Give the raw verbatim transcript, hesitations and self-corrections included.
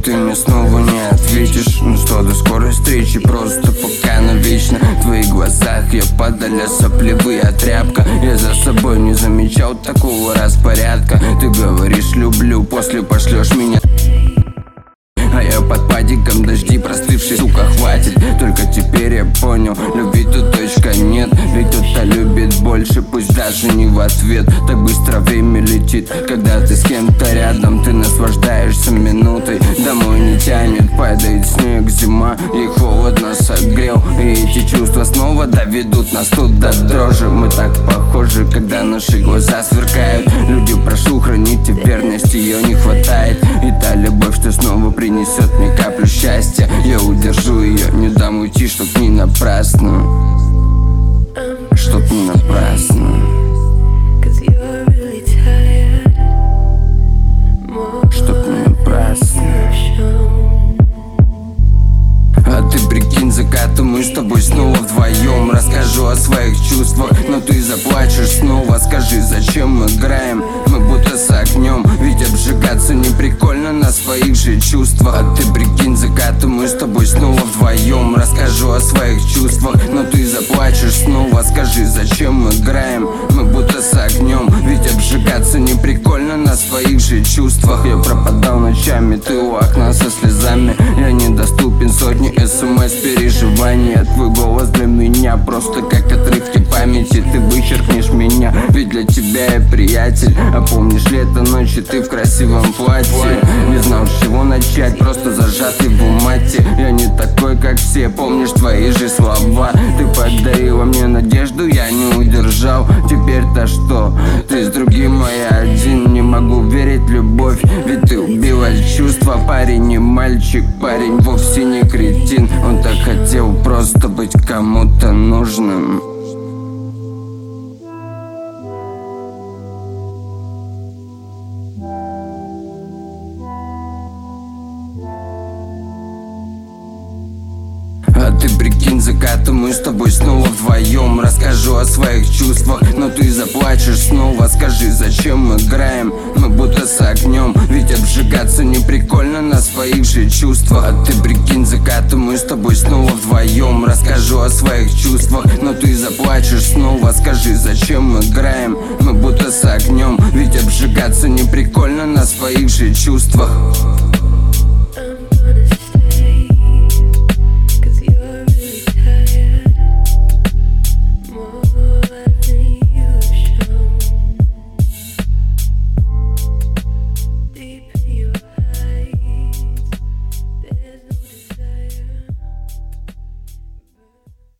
ты мне снова не ответишь. Ну что, до скорой встречи, просто пока навечно. В твоих глазах я подали соплевая тряпка. Я за собой не замечал такого распорядка. Ты говоришь люблю, после пошлешь меня. А я под падиком, дожди простывший, сука, хватит. Только теперь я понял, любви тут точка нет. Ведь кто-то любит больше, пусть даже не в ответ. Так быстро время летит, когда ты с кем-то рядом. Ты наслаждаешься минутой, домой не тянет. Падает снег, зима, и холодно согрел. И эти чувства снова доведут нас тут до дрожи. Мы так похожи, когда наши глаза сверкают. Люди, прошу, храните верность, ее не хватает. И та любовь, что снова принесет мне каплю счастья, я удержу ее, не дам уйти, чтоб не напрасно. Чтоб не напрасно. Чтоб не напрасно. А ты прикинь, закатом мы с тобой снова вдвоем. Расскажу о своих чувствах, но ты заплачешь снова. Скажи, зачем мы играем, мы будто с огнем. Ведь обжигаться не прикольно на своих же чувствах. А ты прикинь, закатом мы с тобой снова вдвоем. Расскажу о своих чувствах, но ты заплачешь снова. Скажи, зачем мы играем, мы будто с огнем. Ведь обжигаться не прикольно на своих же чувствах. Я пропадал ночами, ты у окна со слезами. Я недоступен, сотни смс переживания. Твой голос для меня просто как отрывки памяти. Ты вычеркнешь меня, ведь для тебя я приятель. А помнишь лето, ночи, ты в красивом платье. Не знал, с чего начать, просто зажатый в умате. Я не такой, как все, помнишь твои же слова. Ты подарила мне надежду, я не удержал. Теперь-то что? Ты с другим, а я один. Не могу верить в любовь, ведь ты убила чувства. Парень не мальчик, парень вовсе не кретин. Он так хотел просто быть кому-то нужным. А ты прикинь, закатом мы с тобой снова вдвоем. Расскажу о своих чувствах, но ты заплачешь снова. Скажи, зачем мы играем, мы будто с огнем. Ведь обжигаться не прикольно на своих же чувствах. А ты прикинь, закатом мы с тобой снова вдвоем. Расскажу о своих чувствах, но ты заплачешь снова. Скажи, зачем мы играем, мы будто с огнем. Ведь обжигаться не прикольно на своих же чувствах.